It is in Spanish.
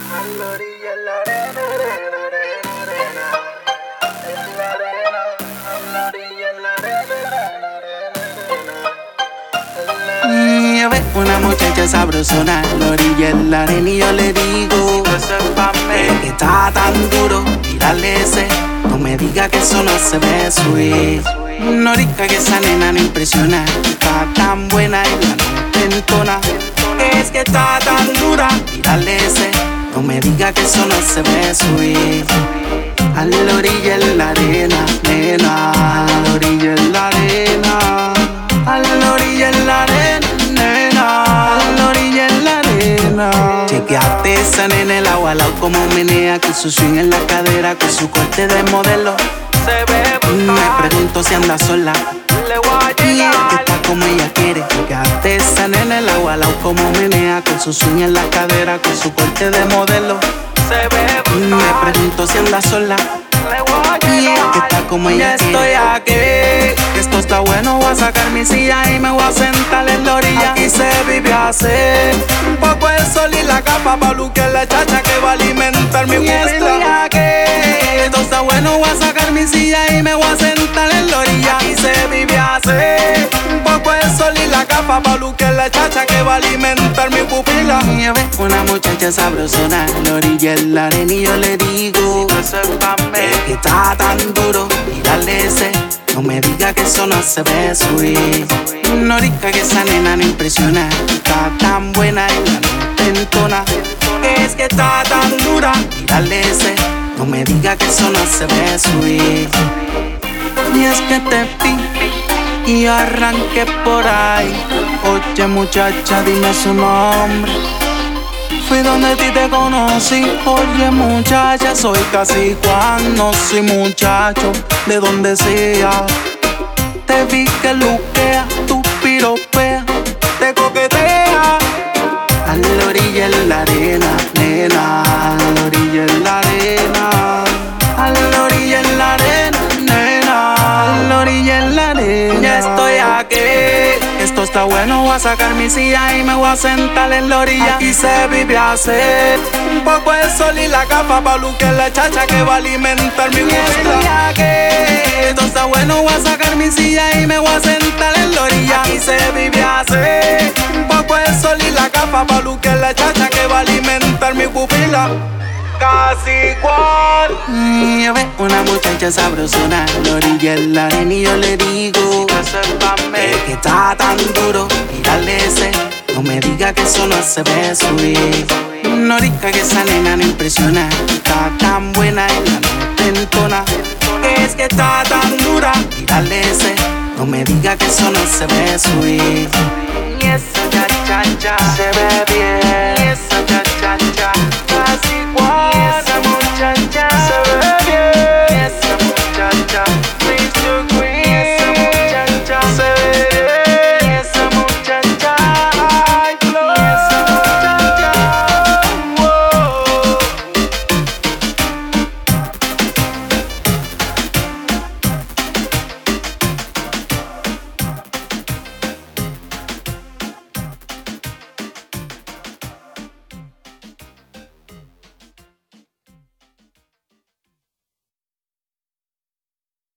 A la orilla, en la arena, arena, arena, arena. En la arena, a la orilla, en la arena, arena, arena. Y yo veo una muchacha sabrosona a la orilla en la arena y yo le digo, Eso es pa' que mí. está tan duro tirarle ese. No me diga que eso no se ve sweet. No diga que esa nena no impresiona. Está tan buena y la nota entona. Es que está tan dura tirarle ese. No me diga que eso no se ve sweet. A la orilla en la arena, nena. A la orilla en la arena. A la orilla en la arena, nena. A la orilla en la arena. Chequeate esa nena el agua al lado como menea, con su swing en la cadera, con su corte de modelo. Se ve Me brutal. pregunto si anda sola Le voy a y es que llegar. está como ella quiere. Chequeate esa nena el agua al lado como menea, con su swing en la cadera, con su corte de modelo. Se ve Me brutal. pregunto si anda sola Le voy a y es que llegar. está como ella quiere. Estoy aquí, que esto está bueno. Voy a sacar mi silla y me voy a sentar en la orilla. Aquí se vive así, un poco el sol y la capa pa' luquear la chacha que va a alimentar mi pupila. Estoy aquí, que esto está bueno. Voy a sacar mi silla y me voy a sentar en la orilla. Aquí se vive así, un poco el sol y la capa pa' luquear la chacha que va a alimentar mi pupila. Y yo veo una muchacha sabrosona en la orilla en la arena y yo le digo, Eso es pa' mí. que está tan duro y darle ese. No me diga que eso no se ve sweet. No diga que esa nena no impresiona. Está tan buena y la nota entona. Es que está tan dura y darle ese. No me diga que eso no se ve sweet. Y es que te vi y arranqué por ahí. Oye muchacha, dime su nombre. Fui donde ti te conocí. Oye muchacha, soy casi Juan, no soy muchacho de donde sea. Te vi que luquea, tu piropea, te coquetea. A la orilla en la arena, nena. A la orilla en la arena. A la orilla en la arena, nena. A la orilla en la arena. Ya estoy aquí. Esto está bueno, voy a sacar mi silla y me voy a sentar en la orilla. Aquí se vive así, un poco el sol y la capa pa' luquear la chacha que va a alimentar mi pupila. Esto está bueno, voy a sacar mi silla y me voy a sentar en la orilla. Aquí se vive así, un poco el sol y la capa pa' luquear la chacha que va a alimentar mi pupila. Casi igual. Y yo veo una muchacha sabrosona en la orilla en la arena y yo le digo, Eso es pa' mí. que está tan duro y darle ese. No me diga que eso no se ve sweet. No diga que esa nena no impresiona. Está tan buena y la nota entona. Es que está tan dura y darle ese. No me diga que eso no se ve sweet. Y esa cha cha cha se ve